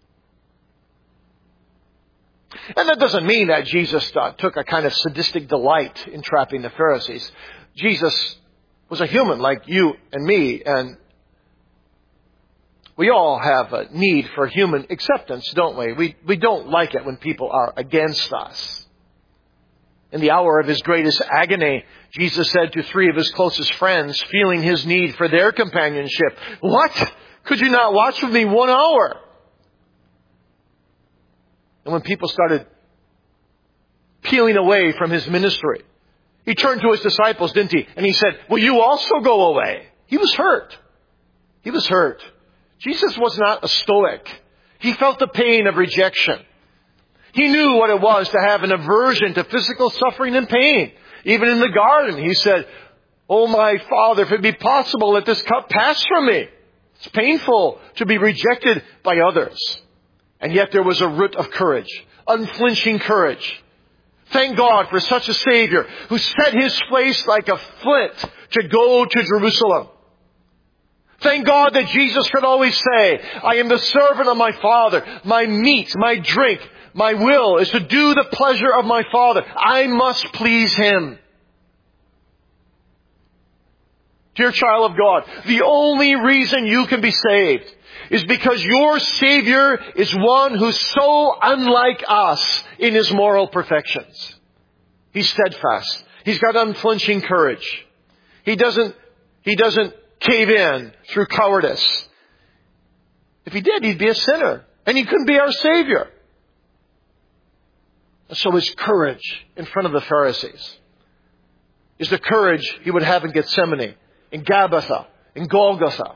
And that doesn't mean that Jesus uh, took a kind of sadistic delight in trapping the Pharisees. Jesus was a human like you and me, and we all have a need for human acceptance, don't we? We, we don't like it when people are against us. In the hour of His greatest agony, Jesus said to three of His closest friends, feeling His need for their companionship, what? Could you not watch with me one hour? And when people started peeling away from His ministry, He turned to His disciples, didn't He? And He said, will you also go away? He was hurt. He was hurt. Jesus was not a stoic. He felt the pain of rejection. He knew what it was to have an aversion to physical suffering and pain. Even in the garden, He said, oh my Father, if it be possible, let this cup pass from me. It's painful to be rejected by others. And yet there was a root of courage, unflinching courage. Thank God for such a Savior who set His face like a flint to go to Jerusalem. Thank God that Jesus could always say, I am the servant of my Father. My meat, my drink, my will is to do the pleasure of my Father. I must please Him. Dear child of God, the only reason you can be saved is because your Savior is one who's so unlike us in His moral perfections. He's steadfast. He's got unflinching courage. He doesn't, he doesn't cave in through cowardice. If He did, He'd be a sinner. And He couldn't be our Savior. So His courage in front of the Pharisees is the courage He would have in Gethsemane, in Gabbatha, in Golgotha.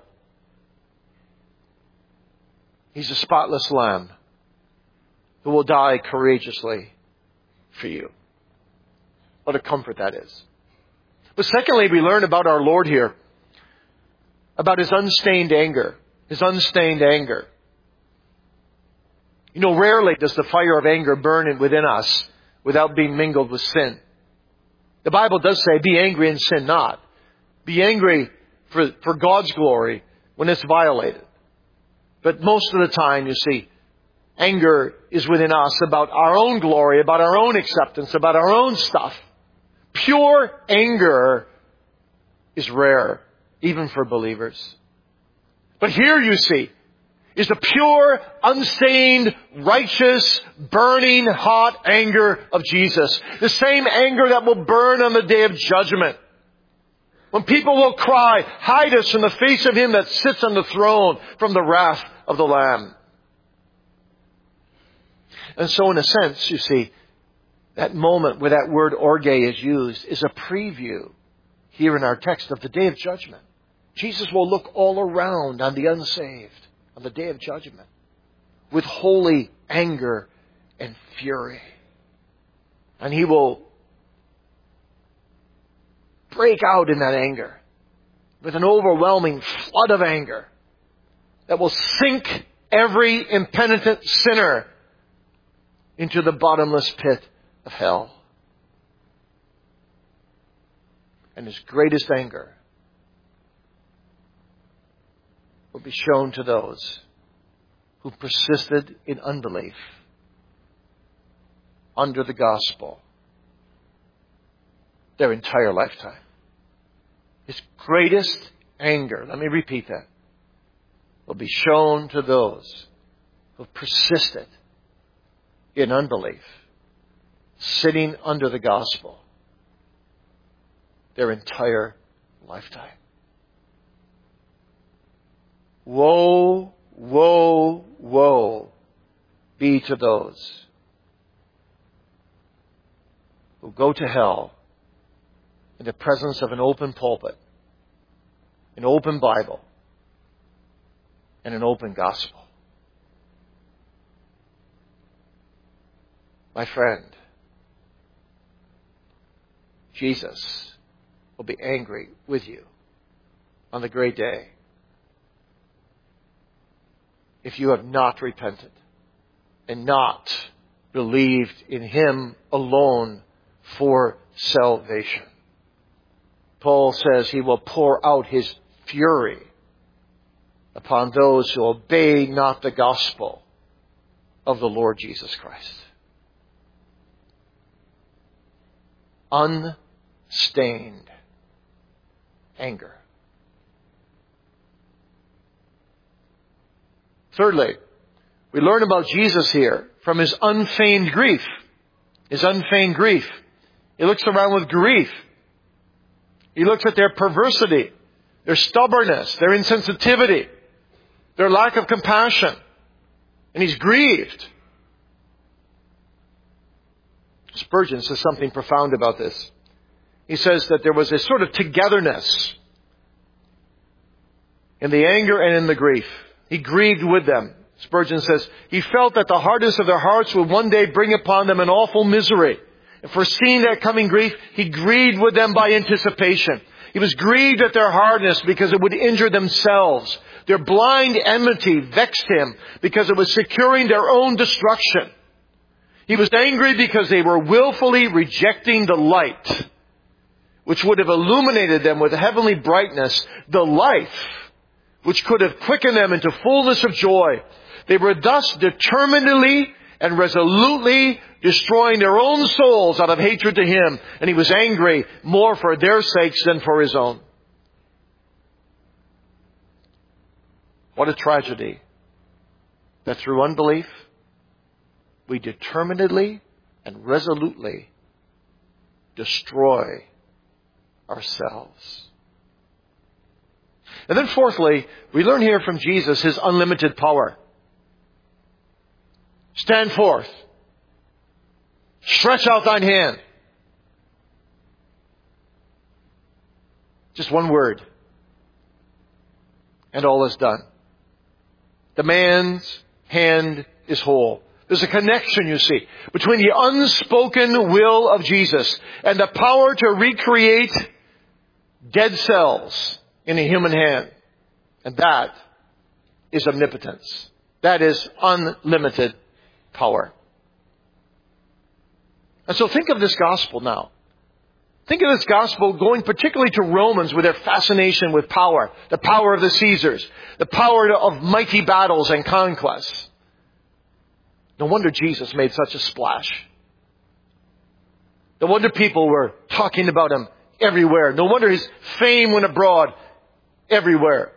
He's a spotless lamb who will die courageously for you. What a comfort that is. But secondly, we learn about our Lord here, about His unstained anger. His unstained anger. You know, rarely does the fire of anger burn within us without being mingled with sin. The Bible does say, be angry and sin not. Be angry for, for God's glory when it's violated. But most of the time, you see, anger is within us about our own glory, about our own acceptance, about our own stuff. Pure anger is rare, even for believers. But here you see, is the pure, unstained, righteous, burning, hot anger of Jesus. The same anger that will burn on the day of judgment. When people will cry, hide us from the face of Him that sits on the throne, from the wrath of the Lamb. And so in a sense, you see, that moment where that word orge is used is a preview here in our text of the day of judgment. Jesus will look all around on the unsaved on the day of judgment with holy anger and fury. And He will break out in that anger with an overwhelming flood of anger that will sink every impenitent sinner into the bottomless pit of hell. And His greatest anger will be shown to those who persisted in unbelief, under the gospel their entire lifetime. His greatest anger, let me repeat that, will be shown to those who have persisted in unbelief, sitting under the gospel their entire lifetime. Woe, woe, woe be to those who go to hell in the presence of an open pulpit, an open Bible, and an open gospel. My friend, Jesus will be angry with you on the great day if you have not repented and not believed in Him alone for salvation. Paul says He will pour out His fury upon those who obey not the gospel of the Lord Jesus Christ. Unstained anger. Thirdly, we learn about Jesus here from His unfeigned grief. His unfeigned grief. He looks around with grief. He looks at their perversity, their stubbornness, their insensitivity, their lack of compassion. And He's grieved. Spurgeon says something profound about this. He says that there was a sort of togetherness in the anger and in the grief. He grieved with them. Spurgeon says, he felt that the hardness of their hearts would one day bring upon them an awful misery. And foreseeing that coming grief, he grieved with them by anticipation. He was grieved at their hardness because it would injure themselves. Their blind enmity vexed him because it was securing their own destruction. He was angry because they were willfully rejecting the light, which would have illuminated them with heavenly brightness, the life which could have quickened them into fullness of joy. They were thus determinedly and resolutely destroying their own souls out of hatred to Him. And He was angry more for their sakes than for His own. What a tragedy that through unbelief, we determinedly and resolutely destroy ourselves. And then fourthly, we learn here from Jesus His unlimited power. Stand forth. Stretch out thine hand. Just one word. And all is done. The man's hand is whole. There's a connection, you see, between the unspoken will of Jesus and the power to recreate dead cells in a human hand. And that is omnipotence. That is unlimited power. And so think of this gospel now. Think of this gospel going particularly to Romans with their fascination with power. The power of the Caesars. The power of mighty battles and conquests. No wonder Jesus made such a splash. No wonder people were talking about Him everywhere. No wonder His fame went abroad everywhere.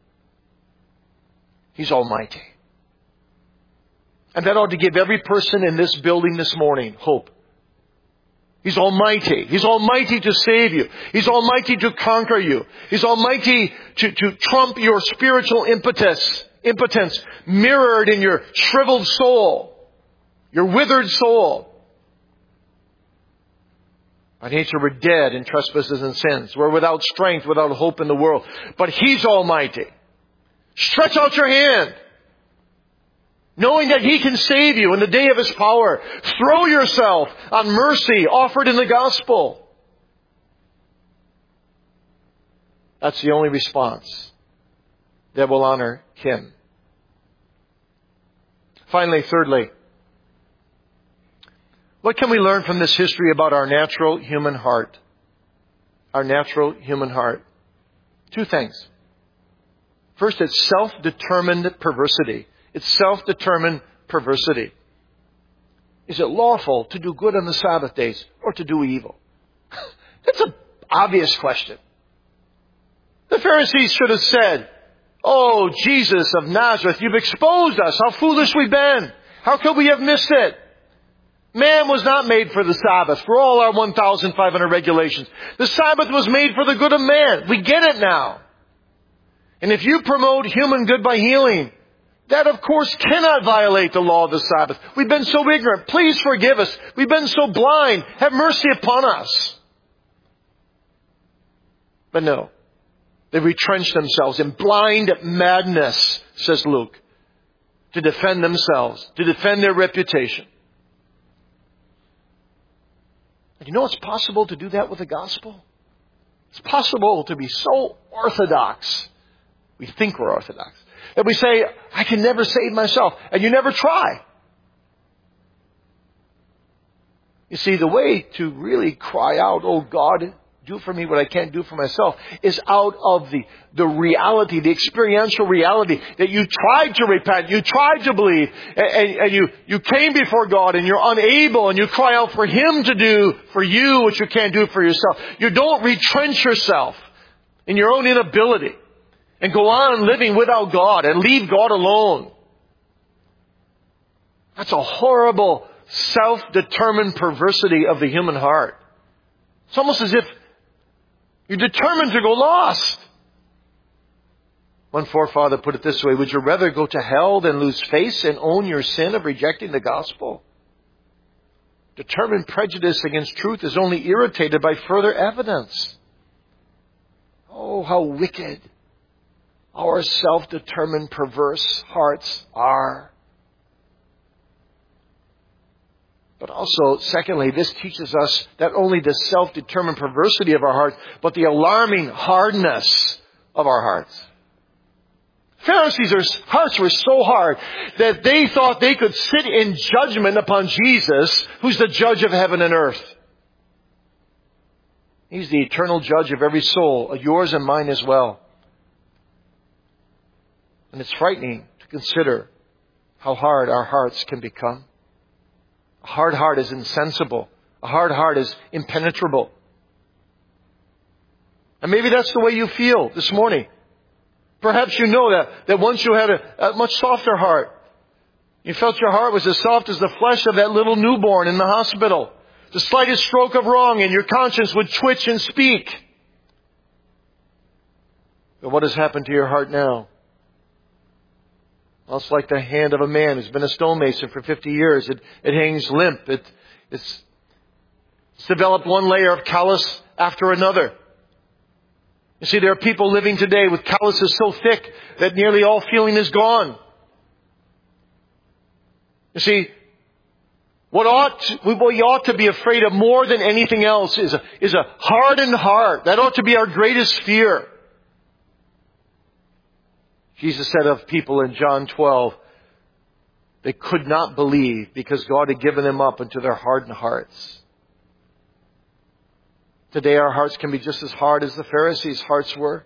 He's almighty. And that ought to give every person in this building this morning hope. He's almighty. He's almighty to save you. He's almighty to conquer you. He's almighty to, to trump your spiritual impetus, impotence mirrored in your shriveled soul, your withered soul. By nature we're dead in trespasses and sins. We're without strength, without hope in the world. But He's almighty. Stretch out your hand, knowing that He can save you in the day of His power. Throw yourself on mercy offered in the gospel. That's the only response that will honor Him. Finally, thirdly, what can we learn from this history about our natural human heart? Our natural human heart. Two things. First, it's self-determined perversity. It's self-determined perversity. Is it lawful to do good on the Sabbath days or to do evil? That's an obvious question. The Pharisees should have said, oh, Jesus of Nazareth, you've exposed us. How foolish we've been. How could we have missed it? Man was not made for the Sabbath, for all our one thousand five hundred regulations. The Sabbath was made for the good of man. We get it now. And if you promote human good by healing, that of course cannot violate the law of the Sabbath. We've been so ignorant. Please forgive us. We've been so blind. Have mercy upon us. But no. They retrenched themselves in blind madness, says Luke, to defend themselves, to defend their reputation. And you know it's possible to do that with the gospel? It's possible to be so orthodox. We think we're orthodox. That we say, I can never save myself. And you never try. You see, the way to really cry out, oh God, do for me what I can't do for myself, is out of the, the reality, the experiential reality that you tried to repent, you tried to believe, and, and, and you, you came before God and you're unable, and you cry out for Him to do for you what you can't do for yourself. You don't retrench yourself in your own inability and go on living without God and leave God alone. That's a horrible, self-determined perversity of the human heart. It's almost as if you're determined to go lost. One forefather put it this way, would you rather go to hell than lose face and own your sin of rejecting the gospel? Determined prejudice against truth is only irritated by further evidence. Oh, how wicked our self-determined, perverse hearts are. But also, secondly, this teaches us not only the self-determined perversity of our hearts, but the alarming hardness of our hearts. Pharisees' hearts were so hard that they thought they could sit in judgment upon Jesus, who's the judge of heaven and earth. He's the eternal judge of every soul, yours and mine as well. And it's frightening to consider how hard our hearts can become. A hard heart is insensible. A hard heart is impenetrable. And maybe that's the way you feel this morning. Perhaps you know that, that once you had a, a much softer heart. You felt your heart was as soft as the flesh of that little newborn in the hospital. The slightest stroke of wrong and your conscience would twitch and speak. But what has happened to your heart now? Well, it's like the hand of a man who's been a stonemason for fifty years. It, it hangs limp. It, it's, it's developed one layer of callus after another. You see, there are people living today with calluses so thick that nearly all feeling is gone. You see, what ought to, what we ought to be afraid of more than anything else is a, is a hardened heart. That ought to be our greatest fear. Jesus said of people in John twelve, they could not believe because God had given them up into their hardened hearts. Today our hearts can be just as hard as the Pharisees' hearts were.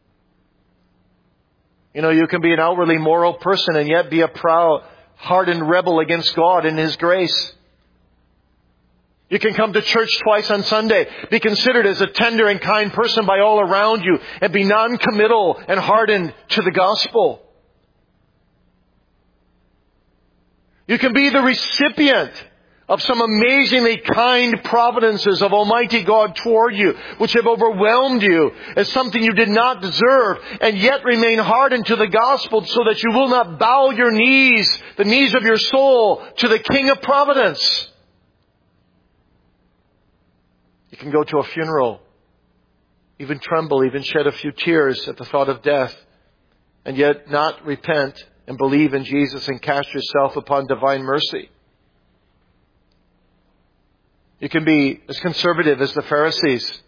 You know, you can be an outwardly moral person and yet be a proud, hardened rebel against God and His grace. You can come to church twice on Sunday, be considered as a tender and kind person by all around you, and be non-committal and hardened to the gospel. You can be the recipient of some amazingly kind providences of Almighty God toward you, which have overwhelmed you as something you did not deserve, and yet remain hardened to the gospel so that you will not bow your knees, the knees of your soul, to the King of Providence. You can go to a funeral, even tremble, even shed a few tears at the thought of death, and yet not repent and believe in Jesus and cast yourself upon divine mercy. You can be as conservative as the Pharisees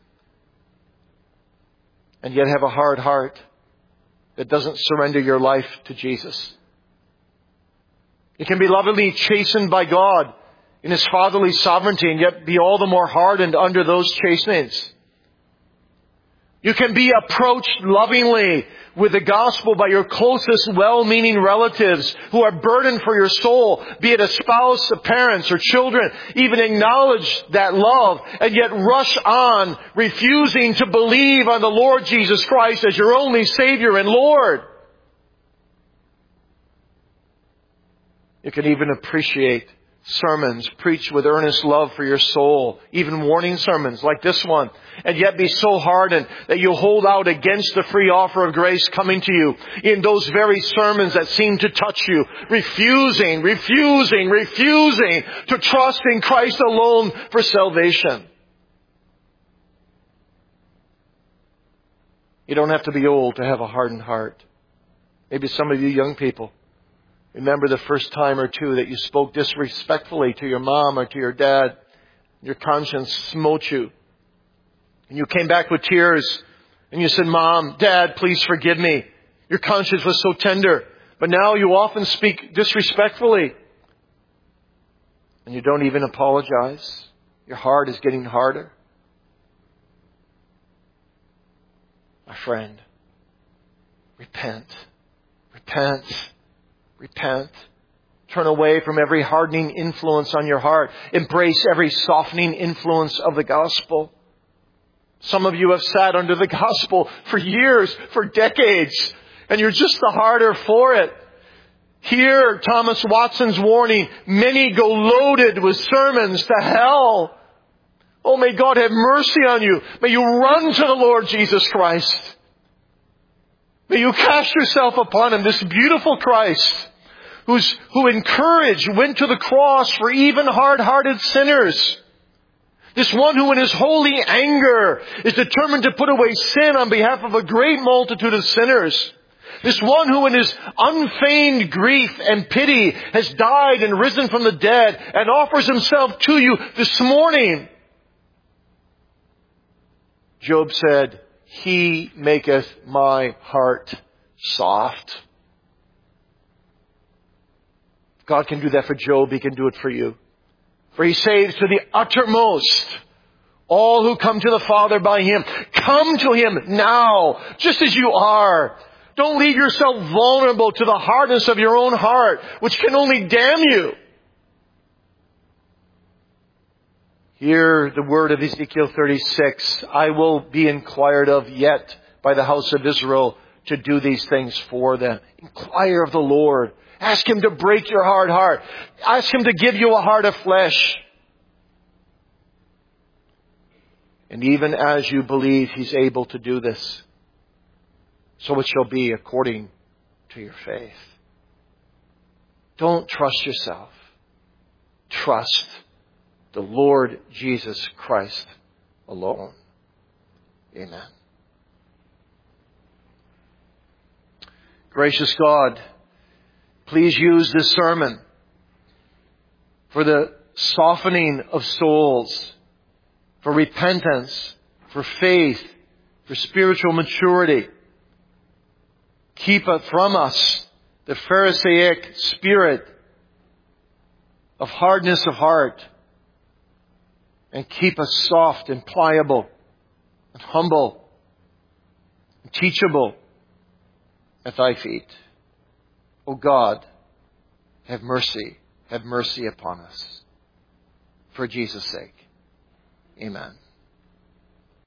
and yet have a hard heart that doesn't surrender your life to Jesus. You can be lovingly chastened by God in His fatherly sovereignty and yet be all the more hardened under those chastenings. You can be approached lovingly with the gospel by your closest well-meaning relatives who are burdened for your soul, be it a spouse, a parents, or children. Even acknowledge that love and yet rush on, refusing to believe on the Lord Jesus Christ as your only Savior and Lord. You can even appreciate sermons preached with earnest love for your soul, even warning sermons like this one, and yet be so hardened that you hold out against the free offer of grace coming to you in those very sermons that seem to touch you, refusing, refusing, refusing to trust in Christ alone for salvation. You don't have to be old to have a hardened heart. Maybe some of you young people remember the first time or two that you spoke disrespectfully to your mom or to your dad. Your conscience smote you. And you came back with tears and you said, Mom, Dad, please forgive me. Your conscience was so tender. But now you often speak disrespectfully. And you don't even apologize. Your heart is getting harder. My friend, repent. Repent. Repent. Turn away from every hardening influence on your heart. Embrace every softening influence of the gospel. Some of you have sat under the gospel for years, for decades, and you're just the harder for it. Hear Thomas Watson's warning. Many go loaded with sermons to hell. Oh, may God have mercy on you. May you run to the Lord Jesus Christ. May you cast yourself upon Him, this beautiful Christ, who's, who encouraged, went to the cross for even hard-hearted sinners. This one who in His holy anger is determined to put away sin on behalf of a great multitude of sinners. This one who in His unfeigned grief and pity has died and risen from the dead and offers Himself to you this morning. Job said, He maketh my heart soft. If God can do that for Job, He can do it for you. For He saves to the uttermost all who come to the Father by Him. Come to Him now, just as you are. Don't leave yourself vulnerable to the hardness of your own heart, which can only damn you. Hear the word of Ezekiel thirty-six. I will be inquired of yet by the house of Israel to do these things for them. Inquire of the Lord. Ask Him to break your hard heart. Ask Him to give you a heart of flesh. And even as you believe He's able to do this, so it shall be according to your faith. Don't trust yourself. Trust the Lord Jesus Christ alone. Amen. Gracious God, please use this sermon for the softening of souls, for repentance, for faith, for spiritual maturity. Keep from us the Pharisaic spirit of hardness of heart, and keep us soft and pliable and humble and teachable at Thy feet. O God, have mercy, have mercy upon us. For Jesus' sake. Amen.